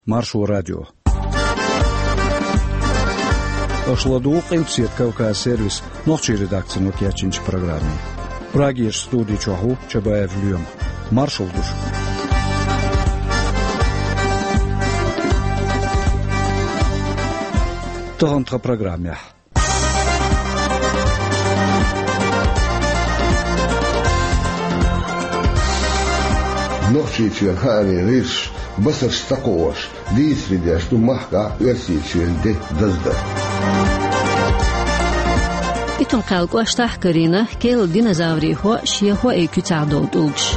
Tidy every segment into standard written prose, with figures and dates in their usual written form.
Маршал радио. Ошладук импсет Кавказ сервис ночи редакции нокиячинч программе. Прагиш студии чоху Чабаев Люем. Маршал душ. Тонтра программе. Ночи чехани риш басар стакош дисридя что махка версии ченде дазда. إتون قالكو أشتاح كرينا كيل دينازاوري هو شيخو إيكو تعدو دوغش.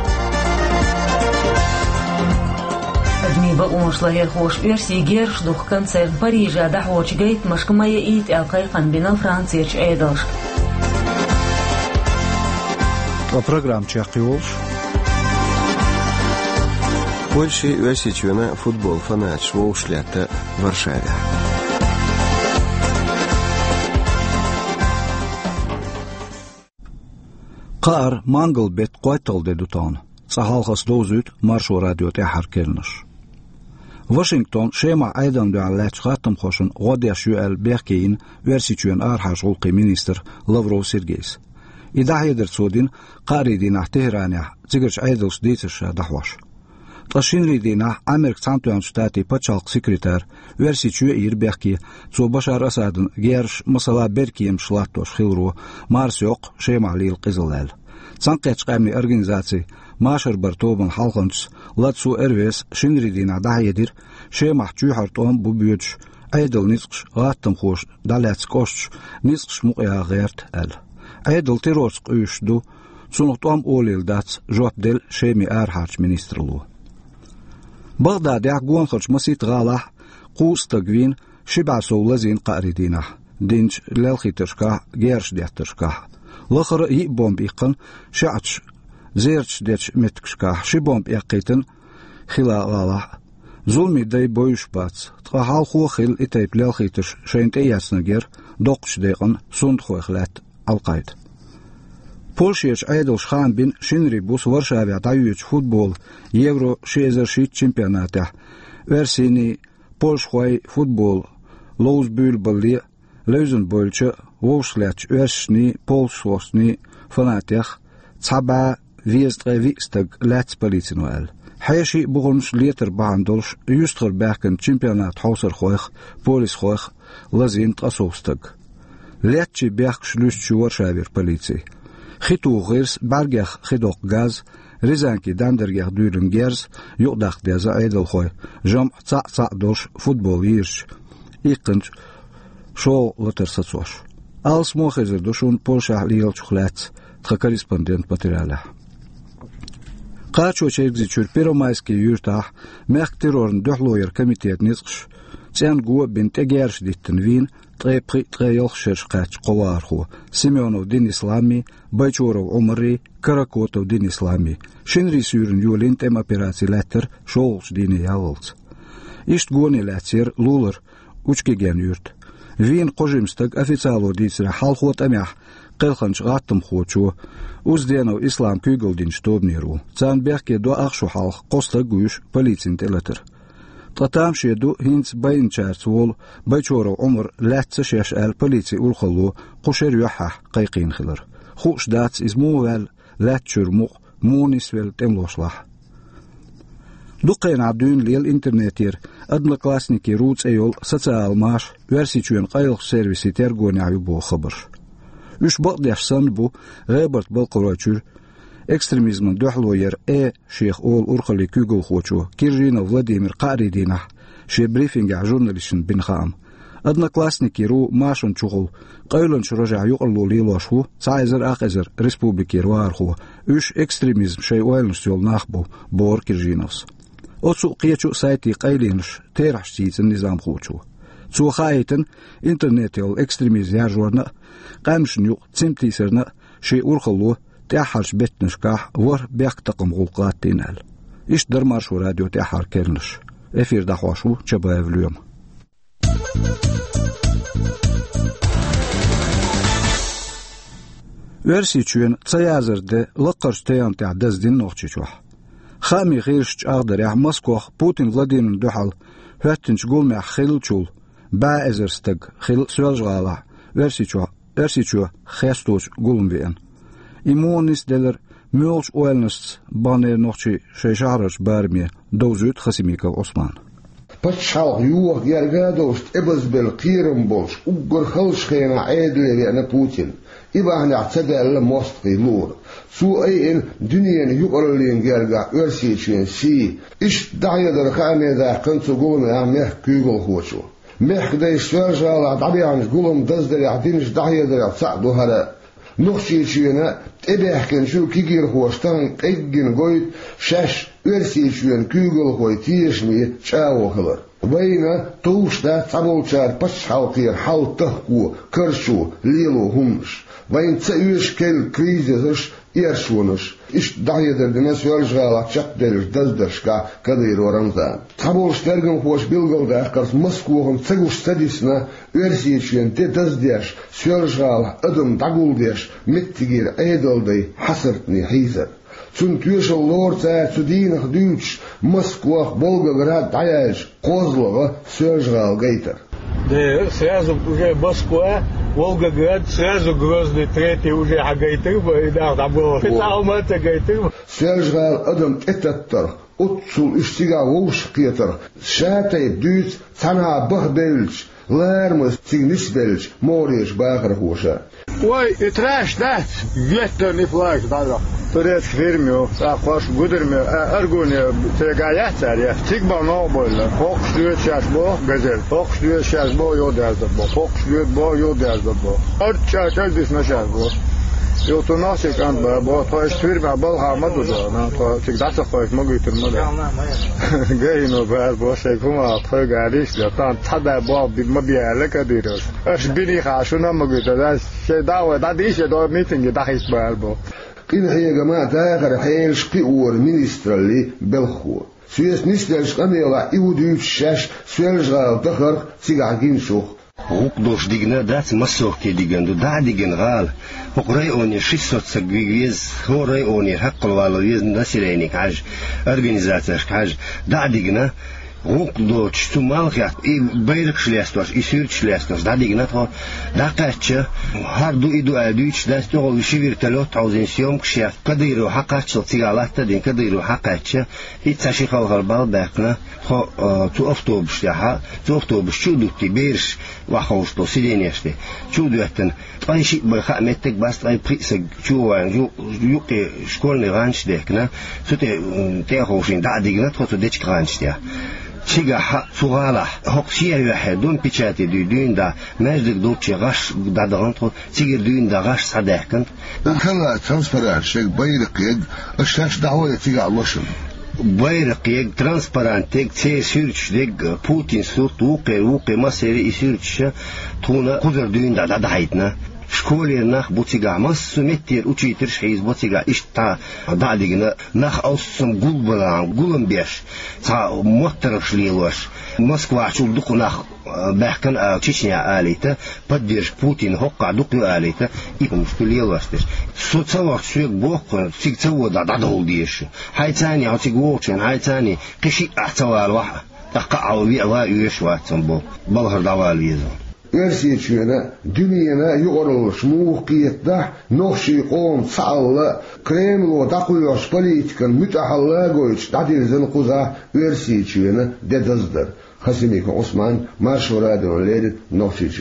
أدمي بقومش لاهي خوش إرسي جيرش دوخ كنسر باريجا دحوش جيت مشكما يأيت ألقايقان بنا فرانسيش عيدوش. Программ Чехиолш. Польши версичуна футбол фанат швоушлята в Варшаве. قار مانجل بيت قويتل ديدوتان صحالخص دوزوت مارشو راديو تحر كيرنش واشنطن شيما ايضا دو علات خاتم خوشن غوديش يوال بيركين ورسيتشون ارحاش غلقي مينيستر لافرو سيرجيس إذا هيدر سودين قاري دينا تهرانيا تيجرش ايدلس ديتش دحواش تشين لي دينا امريك سانتوان شتاتي باتشالق سكرتير ورسيتشو اير بيركي تو بشار اسادن جيرش مصلا بيركيم شلاتوش خيلرو مارسيوق شيما ليل قزلال تسانقيتش قامي ارغنزاتي ماشر برتوبن حلقنش لاتسو ارويس شينريدينا دايدير شيما جوحرتون بوبيوتش ايدل نيسقش غاتم خوش دالاتسكوش نيسقش مقيا غيرت ال ايدل تيروسق اوشدو تسونقتوام اوليل داتس جواب ديل شيمي ارحاش منيسترلو بغداد يعقون خرج مسيت غالح قوس تقوين شبع سولزين قاردينا دينش للخي ترشكا جيرش ديت ترشكا لخر يبوم بيقن شعش زيرش ديتش متكشكا شبوم بيقيتن خلا غالح ظلمي داي بويش باتس تقاحال خو خيل اتايب للخي ترش شينت اياسنا جير دوقش ديقن سوند خو اخلات القايد Польшеш айдолш хан бин шинри бус Варшаве таюч футбол Евро 66 чемпионата версини Польшхой футбол Лоузбюл балли лезен больше вовшлач вершни полшвосни фанатях цаба вестревистаг лац полицинуэл хайши бугонш летер бандолш юстер беркен чемпионат хаусер хоих полис хоих лазин трасовстаг летчи берг шлюсч Варшавер полиции خيتو غيرس بارجخ خدوق غاز ريزانكي داندرجخ دورن جيرز يقدخ ديزا عيدل خوي جمع تاع دوش فوتبول يرش يقنج شو لترساتوش als موخزر دوشون بولشا ليل شخلات تخا كوريسبوندنت ماتيرياله قاچو چيرگزي چور بيرومايسكي يورتاح ميرك تيرورن دوحلوير كوميتيت نيزقش تيان جو بنت جيرش ديتن وين تريوخ شرشقاتش قوارخو سيميونو دين إسلامي بايچورو عمري كراكوتو دين إسلامي شنري سورن يولين تم операции لاتر شولش ديني ياولز إشت غوني لاتسير لولر وچكيگن يورت وين قوجيمستق официалу ديسرا حالخوت أميح قلخنش غاتم خوچو وزدينو إسلام كيگل دين شتوبنيرو تان بيحكي دو أخشو حالخ قوستا گوش полицин تلتر تطام شيدو هينس باين شارت وول بايچورو عمر لاتس شيش ال بوليسي اولخلو قشر يحح قيقين خلر خوش داتس ازموال لاتشر مونيسويل تملوشلاح دوقين عبدون ليل انترنتير ادن كلاسنيكي روتس ايول سوسيال ماش ورسيچون قيلخ سيرفيسي ترغوني عيبو خبر үш бақдяш санбу غيبرت بالقروچور экстремизм дохлоер шейх ол урхали күгөл хочу Киржина Владимир Қаридина ше брифинга журналистин бинхам одноклассники ру машун чугул қайлон шурожа юқлу лилошу сайзер ақезер республики руарху үш экстремизм шей уэлнсёл нахбу бор Киржиновс оцу қиячу сайти қайлинш терашсицен низам хочу цу хайтен интернетел экстремизм яжорна قامشن يق تمتيسرنا شيء урхалу تحرش بتنشكاح ور بيق تقم غلقات تينال إيش در مارشو راديو تحر كيرنش إفير دحواشو شبايف اليوم ورسيچون تسيازر ده لقرش تيان تعدز دين نوخشيشوح خامي غيرش أقدر يح مسكوخ بوتين فلاديمير دوحل هاتنش قول مع خيل شول با ازرستق خيل سوالجغالا ورسيچو خيستوش قولن بيان إيمونيس دلر ميولش أولنس بانير نوخشي شيشارش بارمي دوزوت خسيميكا عثمان بتشال يوه يرغادوشت إبز بالقيرم بولش وقر خلش خينا عيدلي بيانا بوتين إبا هنا اعتدى الموسطي لور سو أي إن دنيا يقرلين يرغا ورسيچين سي إش دعيا درخاني دا قنسو قولن عميح كيغل خوشو ميح داي سوالجالا دعبيانش قولن دزدري عدينش دعيا دري عتصعدو هلا نخشيشينا تبحكن شو كيجير خوشتان قيجن قويت شاش ورسيشين كيغل خوي تيشمي شاو خلر وينا توش دا تعبولشار بشحاو قير حاو تهكو كرشو ليلو همش وين تسأيش كل كريزيش إيرشونش إش دعية دردناس يرجغالا تشقدرش دزدرشكا كدير ورمزان تعبولش ترغم خوش بيلغل دا أخكرس مسكوهم تساقوش سادسنا ورسيشين تي دزدرش سيرجغالا أدم داقول ديش متتغير أيدل دي حسرتني حيزر Цун тюшел лорца цудинах дюч Москвах Волгоград даяж Козлова сержал гейтер. Да сразу уже Москва, Волгоград, сразу Грозный, третий уже Гейтер, да, там было Алматы Гейтер. Сержал адам этаттар Отцул иштига волш киетер Шатай дюц цана бахбельч Лермус цигнисбельч Мориш багар хуша. Ой, и трэш, да? Ветер не флаг, да. Турецк фирмю, хош гудермю, аргуни тегаяцаря, тигба нобольна, фокштует сейчас бо, газель, фокштует сейчас бо, йодерза бо, фокштует бо, йодерза бо. Арча, чальдис на сейчас бо. И вот у нас и кан бо, то есть фирма был хамаду да, на то всегда заходит могу термода. Гейно бо, шейкума, фогариш, да, там цада бо, мобиале кадирос. Аш бини хашуна могу да, шейдава, да дише до митинги да хис бо. إن هي جماعة داخل حيلش قيور مينسترالي بالخور سويس نستلش قميلا إوديوش شاش سوالجغال دخر سيقعجين شوخ وقدوش ديجنا دات مسوح كي ديجن دو دا ديجن غال وقرأي أوني شيسوت سقويز هو رأي أوني حق الوالويز ناسيرينيك عج أرغنيزاترش عج دا ديجنا وقدو تشتو مالخيات بيرك شليستوش إسيرك شليستوش دا ديجنا تو دا قاتشا هاردو إدو أدوش دا استوغل وشيفير تلوت عوزين سيوم كشيات كديرو حقاتشو تيغالات تدين كديرو حقاتشا إتساشي خالغر بالباقنا تو أفتوبش تاها تو أفتوبش شو دوتي بيرش وحوشتو سيدينيشتي شو دوتن أي شيء بخاء متك بس أي بريسك شو يوكي شكولني غانش ديكنا سو تيخوشين دا ديجنا تو ديتش غانش تيها شيء حق سؤاله هقشية واحد دون بيشاتي دون دا ماجد دوتشي غش دا دغنتو تيجي دون دا غش صدق كنت كلا ترانسفير شيء بيرقيق اشتاش دعوة تيجي على وشن بيرقيق ترانسبارانتيق تي سيرش ديق بوتين صوت وقي مسيري يسيرش تونا قدر دون دا دحيتنا شكولير ناخ بوتيغا مس متر وتشيتر شيز بوتيغا اشتا داديغنا ناخ اوسم قولن بيش تا موترش ليلوش موسكوا شو دقو ناخ بحكن تشيشنيا آليتا поддерж Путин هقع دقو آليتا يكون شو ليلوش سو تصور سويق بوق تيك تصور دا دول ديش هاي تاني او تيك ووشن هاي تاني قشي احتوى الواحد تقعوا بيئوا يشواتن بو بالهر دواليزو ورسيشينا دنيانا يقرلش موقيتنا نخشي قوم صعلا كريملو داقويوش بوليتيكن متحلاقويش تعديل زنقوزا ورسيشينا ددزدر خسيميك عثمان مارشو راديو ليد نوخشيشي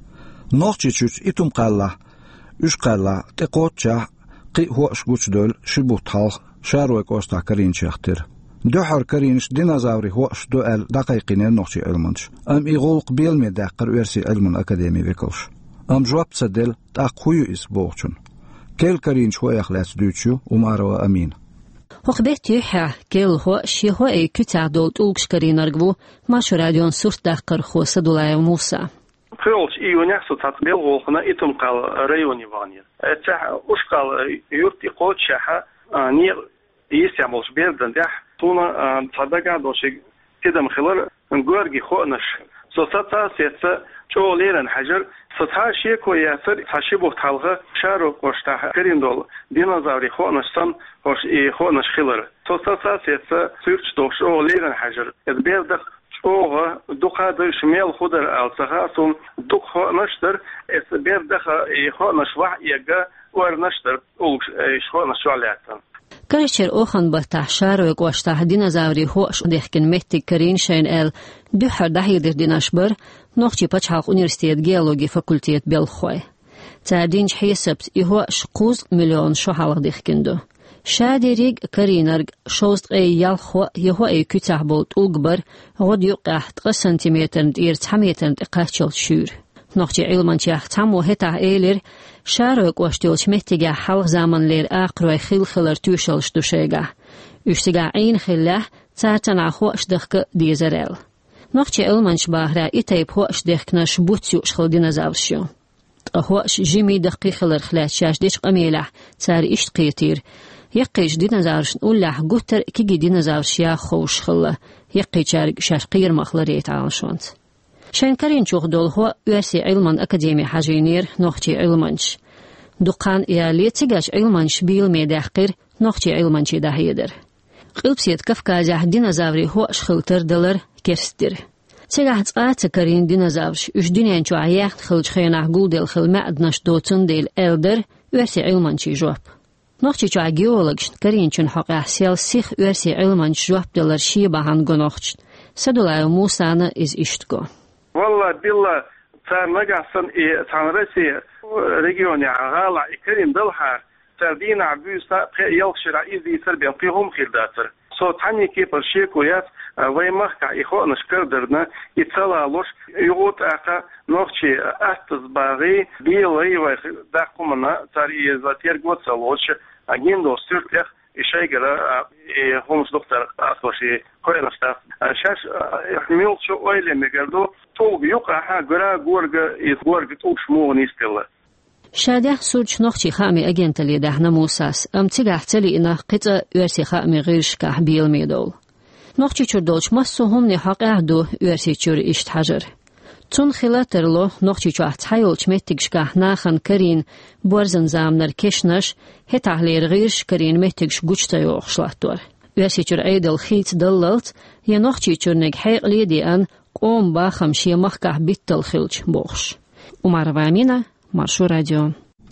نوخشيشوش إتم قالا إش قالا تقوتشا قي هو أشقوش دول شبوت حالخ شارويك أوستا كرين شاختر دوحر كرينش دينازاوري هو أشدوال دقيقين نوخشي علمنش أم إغولق بيلمي داقر ويرسي علمن أكاديمي بيكوش أم جواب تسدل تاقويو إسبوغشن كيل كرينش هو يخلاص دوتشو وماروا أمين وقبت يحا كيل هو شي هو اي كتع دولت أولكش كرين أرقبو ماشو راديون سورت داقر خو سدولاي موسى قلت إيونيا ستطبيل غوخنا إتم قال ريوني فانيا تح أشقال يرتي قوت شاحا نير يسيعملش بيردن دح تونا تصدقا دوشي كده مخلر نقورجي خوانش سوساتا سيتسا شو ليرن حجر ستها شيكو ياسر تشيبو تالغا شارو قشتا كرين دول دينازاوري خوانشتان خوش خوانش خلر سوساتا سيتسا سيرش دوش او ليرن حجر ادبيردق اوه دقاد شمال خضر الصحاسم دق نشتر اس بيردخ خو نشوع يجا ور نشتر او شو نشوالاتن كرشر اوخن بتحشار وقوشته دينازاوري هوش ديخكن متي كرين شين ال دوحر دهيدر ديناشبر نوخشي بچحاق انيرستيت جيولوجي فاكولتيت بلخوي تعدين حيسبت إهو شقوز مليون شوحالق ديخكندو شاديريق كرينرق شوست اي يالخو يهو اي كتاح بولت اوغبر غد يقاح 3 سنتيمتر دير 9 متر دقاحشل شور نوخشي علمان تياح تامو هتا ايلر شاروك واشتولش متيجا حلق زامن لير اقروي خلخلر توشلش دوشيغا اشتيغا عين خلاه تارتن عخو اشدخك ديزرال نوخشي علمانش باهرا ايتايب هو اشدخكناش بوتسيو شخل دينازاورشيو هوش جيمي دقيقة خلات شاش ديش قميلح تاري إشت قيتير يقيش دينازارش نقولح قوتر كيجي دينازارش يا خوش خلا يقي شاش قير مخلريت عالشونت شان كارين شوخ دول هو يرسي علمان أكاديمي حاجينير نوختي علمانش دقان إيالي تيجاش علمانش بيل ميداحقير نوختي علمانش داهيدر قلبسيت كفكازح دينازاري هو شخلتر دلر كيرستر تيجاه تقاط كارين دينازاورش إش دنيا نشو عياخت خلج خينا عقول ديل خل معدنش دوتن ديل إلدر يرسي علمانشي جواب نوختي شو عجيولوجش كارين شن حق أحسيال سيخ يرسي علمانش جواب دلر شيبا هان جنوختش سدولا موسانا إز إشتكو والله بالله صار نجحسن تنرسي ريجيوني عغالة كريم دلها تردين عبوسا يلخشر إزي سربيا فيهم خلداتر صوت عني كيف الشيكويات ويمخكع إخوان شكردرنا يتصلالوش يغوت أخا نوخشي أستزباغي بيلي ويداقومنا تاري زاتير قوت سالوش أجيندو سيرتيخ إشايقرا هومش دكتور أصوشي كوي نشتا شاش يحميل شو أويلي ميقردو توق يقع قرا غورغ توق شمو نيستيلا شاده سورج نوختي خامي أجنتلي دهنا موساس تيجاه تلي إنه قطع يرسي خامي غيرش كح بيل ميدول نوختي چردولش مسو هم نحاق اهدو يرسي چور إشت حجر تون خلاترلو نوختي چو احتحيولش متگش كح ناخن كرين بورزن زامنر كشنش هتح لير غيرش كرين متگش گوچتا يوخشلاتور يرسي چور ايدل خيت دللت يا نوختي چور نگ حيق ليدي ان قوم باخم شي مخكح بيتل خلج بوخش ومعرفامينا مارشو راديو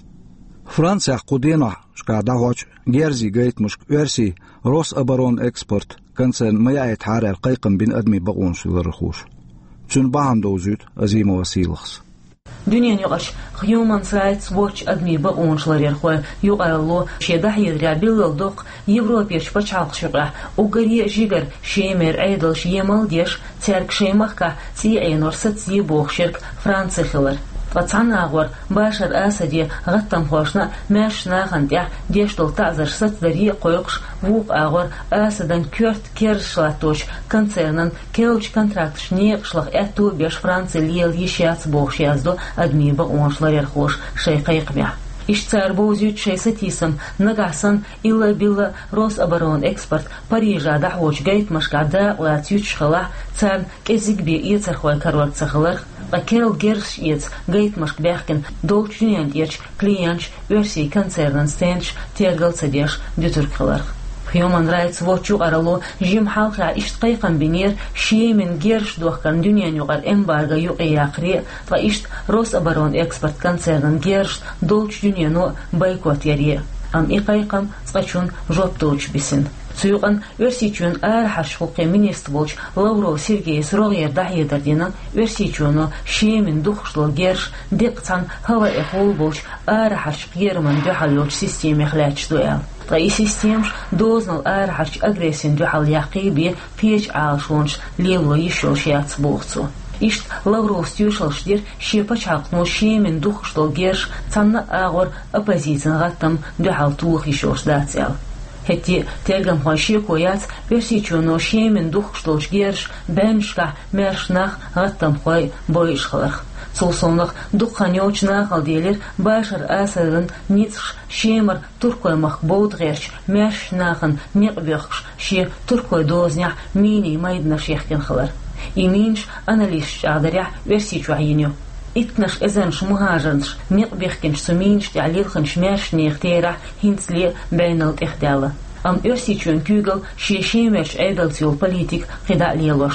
فرانسيا قدينا شكاداغوش جيرزي جيت مشك يرسي روس أبرون إكسبورت كنسن ميايت حارة القيقم بين أدمي بقونش للرخوش تون باهم دوزيت أزيم وسيلخس دنيا نيقش هيومن رايتس واتش أدمي بقونش لرخوة يقالو شيدح يدرابيل الدق يوروبيش بچالق شقه وقريه جيجر شيمر عيدل شيمال ديش تارك شيمخكا تي اينور ستي بوخ شرك فرانسي خلر وطعنا غور باشر آسدي غطم خوشنا ماش ناخنديح ديشتل تعزر ست دري قويقش ووق آغور آسدن كورت كيرشلاتوش كنسرنن كيوش كنتراكتش نيقشلغ اتو بيش فرانسي ليل يشيات بوخش يازدو أدمي بقونشلر يرخوش شيقيق بيح إشتار بوزيوت شي ستيسم نقعسن إلا بيلا روس أبرون إكسبرت باريجا دحوش جايت مشكعدا واتيوت شخلاح تان كيزيك بي يترخوي كروات سخلر وكيل جيرش يتس جايت مشك بيحكن دولش نيانديش كليانش ورسي كنسرنن ستينش تيرغل سديش ديتر خلر Human Rights Watch يقرألو جيم حالقا إشت قيقا بنير شي من جيرش دوخكن دنيا يقر إمبارغا يقياقري فإشت روس أبرون إكسبرت كنسرن جيرش دولش دنيا نو بايكوت يريه أم إقايقم تقشون جوب دولش بسن سيوقن ورسيچون حرشقوقي منيستبولش لورو سيرجيس روغير دحية دردينا ورسيچونو شي من دوخشلو جيرش ديقتان هوا إقول بولش حرشق يرمن دوحالوش سيستيم إخلاج دوال طي سيستيمش دوزنال حرش أغريسين دوحال يقيبي بيج عالشونش ليلو يشوشيات بوغتو إشت لورو ستيوشلش دير شي بچاقنو شي من دوخشلو جيرش تانا آغور أبازيزن غطم دوحال توخ يشوش داتيال هتي تلقم خوشي كويات ورسيچونو شي من دوخشلوش جيرش بنشكا مرشناخ غطم خوي بويش خلق صوصونخ دقانيوش ناخل ديلر باشر آسرن نيتش شيمر تركوي مخبوط غيرش مرشناخن نيقبيخش شي تركوي دوزنيح ميني مايدنش يحكن خلر يمينش أناليش عدريح ورسيچو عينيو إتنش إذنش مهاجرنش نيقبيخكنش سمينش تعليلخنش مرش نيختيرح هنسلي بين الإخدالة أم إرسيچون كوغل شي شيمرش عيدلتيو بوليتيك خداع ليلوشتو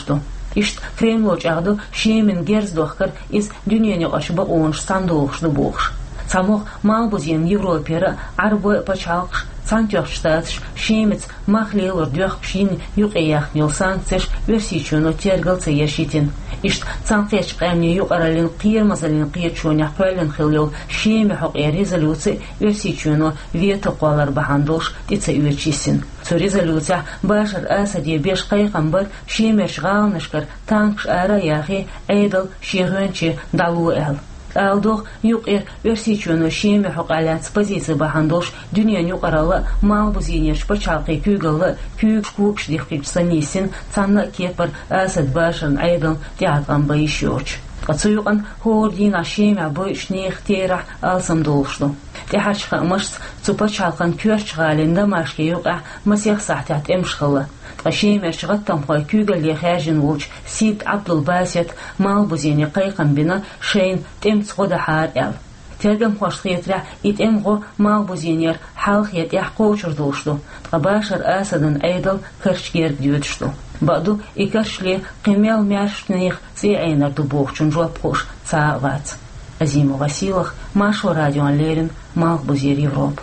İşte Kremloç ağdı şeymin gerzdoklar iz dünyanı aşıba onş sandoluşlu boğuş. Samok malbuzyen Европера арбой почалкш сантёхштатш шемец махлелор дёхпшин юқеяхнил санцеш версичуно тергалца яшитин ишт цанфеч қамни юқаралин қирмазалин қиячуня пэлен хилил шеме хоқ резолюци версичуно вето қолар бахандош дица үечисин со резолюция башар асади беш қайқамбар шемеш ғалнышкар танкш ара яхи эйдл ширөнчи далу эл Алдох юқер версичуно шеме хоқалат позиция бахандош дүния юқаралы малбузинерш почалқи күйгалы күйгшкукш дихкич санисин цанна кепар асад башан айдан тиатан байшёч. Кацуюқан хордина шеме бойшнех терах алсам долшлу. Техашха мышц цупачалқан кюрчгалинда машке юқа масех сахтят эмшхалы. Шеме шгаттам хой күйгәлгә хәҗин вуч Сид Абдул Басет малбузине кайкан бина шейн темц года хар. Тергем хошхетра итемго малбузинер халхет яхкочурдушту. Табашар асадан айдал кырчгер дюдшту. Баду икаршле кемел мяшных цейнак дубохчун жопхош цавац. Азиму Василах, Машу радио Лерин, Малбузир Европ.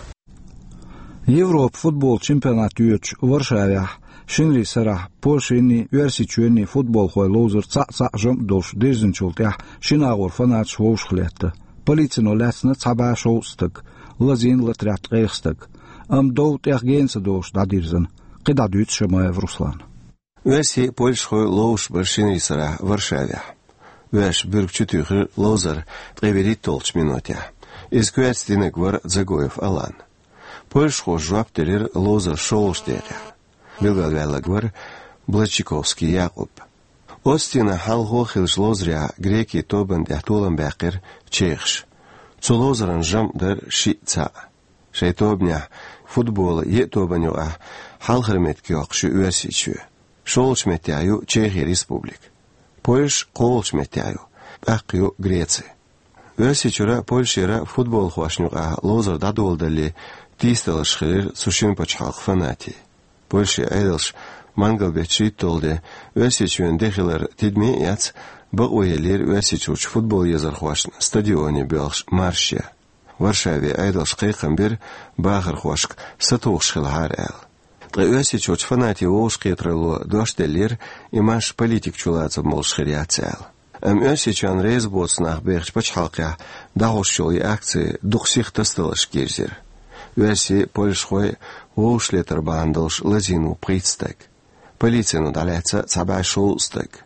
Европ футбол чемпионат юч Варшавях. Шинри сарах Польшини версичуни футбол хой лозер ца жом дош дезинчултя шинагор фанач хоушхлетте. Полицино лесна цаба шоустык. Лазин латрят гейхстык. Доут ергенсе дош дадирзен. Кидадют шемаев Руслан. Верси Польш хой лоуш баршинри сарах Варшавях. Веш бюркчутюхр лозер тревелит толч минутя. Изгуэцтинек вар Загоев Алан. Польш хой жуаптелер лозер шоуштеля. Белгавялагвар Блачиковский Якуб. Остина халхохил жлозря греки тобан дяхтулан бакер чехш. Цулозран жам дар шица. Шейтобня футбол етобаню халхерметки окшу уэрсичу. Шолчметяю Чехия республик. Польш колчметяю. Бакю Греции. Уэрсичура Польшера футбол хуашнюга лозер дадолдали тисталшхир сушин почхалх фанати. Польша айдалш мангал бечит толде версичуен дехилер тидми яц бауэлер версичуч футбол язар хуашн стадионе белш маршя. Варшаве айдалш кайхамбер багар хуашк сатугшхил харэл. Версичуч фанати волшкетрело доштелер имаш политик чулаца молшхириацэл. Версичуан резбоцнах бехч пачхалка дагошшоли акции духсих тасталаш герзер. Верси Польшхой волшлетер бандалш лазину прицтек. Полицину далеца цабай шоустек.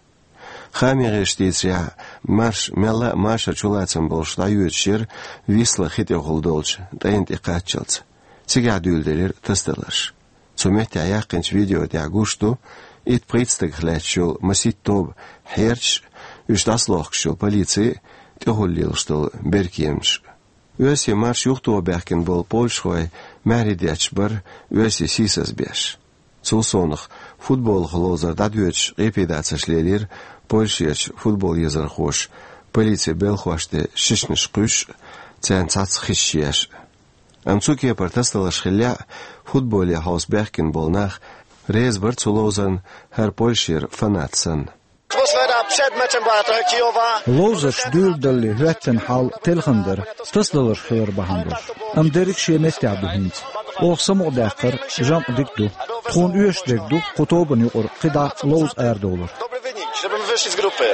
Хамирештиця марш мела маша чулацам болш даюетшер висла хите голдолч дайнт икачылц. Цигадюлдерер тасталаш. Цуметя якынч видео дягушту ит прицтек хлячул масит тоб херч үштаслохшул полиции тёгуллилштул беркемш. Верси марш юхту обяхкен бол Польшхой мәридяч бар верси сисас беш. Цулсонах футбол хлозар дадюеч репедацияшлелер Польшияч футбол езар хош полиция белхоште шишниш куш цен цац хишияш. Амцуки партасталаш хилля футболе хаус бяхкен болнах рез бар цулозан хер Польшир фанатсан. Przed meczem była trochę kijowa. Lozers duurdalli huetten hal tilgander, tasdalar khir bahandur. Am derik shemet yabuhint. Oqsam odaqir jam dikdu. Txun üyeş dikdu, qutoban yuqur qida loz erdi olur. Dobry wynik, żebyśmy wyszli z grupy.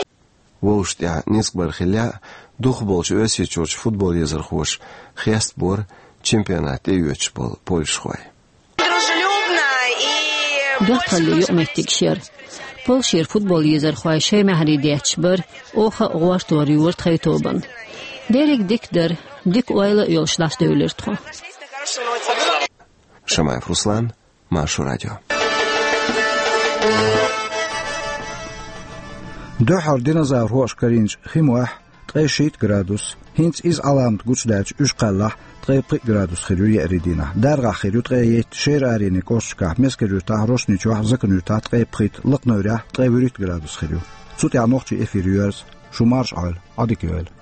Волштя нескбар хиля дух болч өсечуч футбол езер хош хест бор чемпионат эйөч бол Польшхой. Дружелюбно и Дохталли юметтик шер. Полшир футбол езер хой шей махридяч бар оха гваштор юрт хайтобан. Дерек диктер дик ойла йолшлаш дөйлертхо. Шамаев Руслан, Машу радио. Дохар динозавр хош каринч химуах 3 градус. Хинц из аламт гучдач ушқаллах 3 градус хирю яридина. Дарга хирю 3 шер арини кошка мескерю тахрошни чуах закню та 3 лыкнөря 3 градус хирю. Сут я нохчи эфирюерс шумарш ал адикюэл.